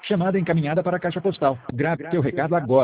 Chamada encaminhada para a caixa postal. Grave teu recado agora.